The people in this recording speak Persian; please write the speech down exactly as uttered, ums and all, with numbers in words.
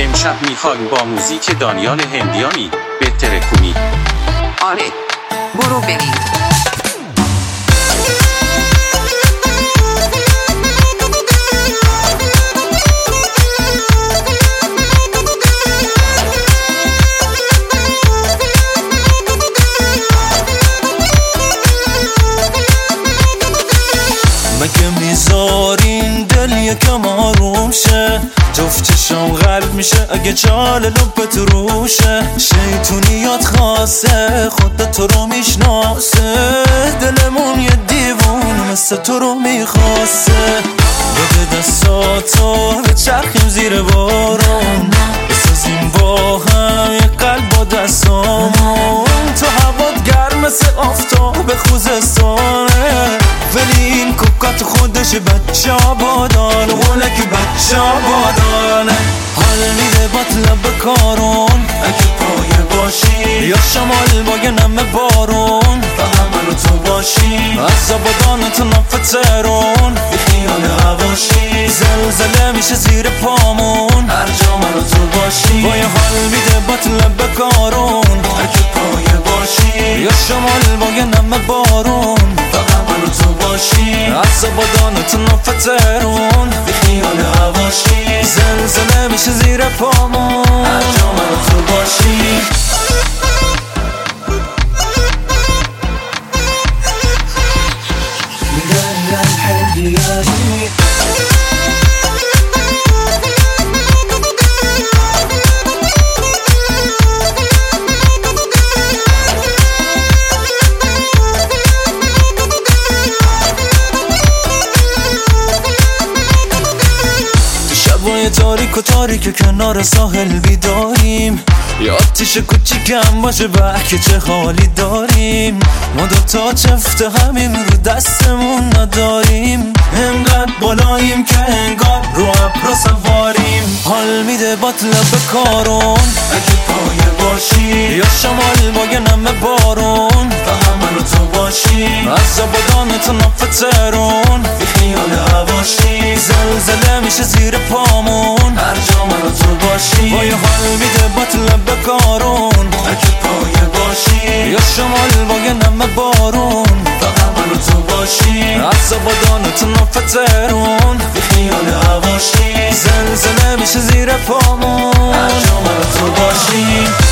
امشب میخوایم با موزیک دانیال هندیانی بهتره کنی. آره برو بریم. مگه میذارین دل یکم آروم شه؟ جفت چشم قلب میشه اگه چال لبت روشه. شیطونیات خاصه خودت تو رو میشناسه، دلمون یه دیوون مثل تو رو میخواسته. بده دستاتو به چرخیم زیر بارون، بسازیم با هم یه قلب با دستامون. تو هوات گرم مثل آفتاب خوزستانه، ولی این کوکات خودش بچه آبادانه، اونه که بچه آبادانه. حال میده باطلب بکارون اگه پایه باشی، یا شمال با یه نمه بارون فقط منو تو باشی. از آبادان تو نفت ترون بی خیال هواشی، زلزله میشه زیر پامون هر جا منو تو باشی. با یه حال میده باطلب بکارون اگه پایه باشی، یا شمال با یه نمه بارون فقط منو تو باشی. از آبادان تو نفت ترون بی خیال هواشی، زلزله میشه زیر پامون هر جا منو تو باشی. شبای تاریک و تاریک کنار ساحل بیداریم، یه آتیش کوچیکم باشه بحکه چه حالی داریم. ما دوتا چفت همیم رو دستمون نداریم، انقدر بالاییم که انگار رو ابر سواریم. حال میده باطلب بکارون اگه پایه باشی، یا شمال با یه نمه بارون فقط منو تو باشی. از آبادان تو نفت ترون بی خیال هواشی، زلزله میشه زیر پامون هر جا منو تو باشی. با یه حال میده باطلب بکارون اگه پایه باشی، یا شمال با یه نمه بارون فقط منو تو باشی. از آبادان تو نفت ترون بی خیال هواشی، زلزله میشه زیر پامون هر جا منو تو باشی.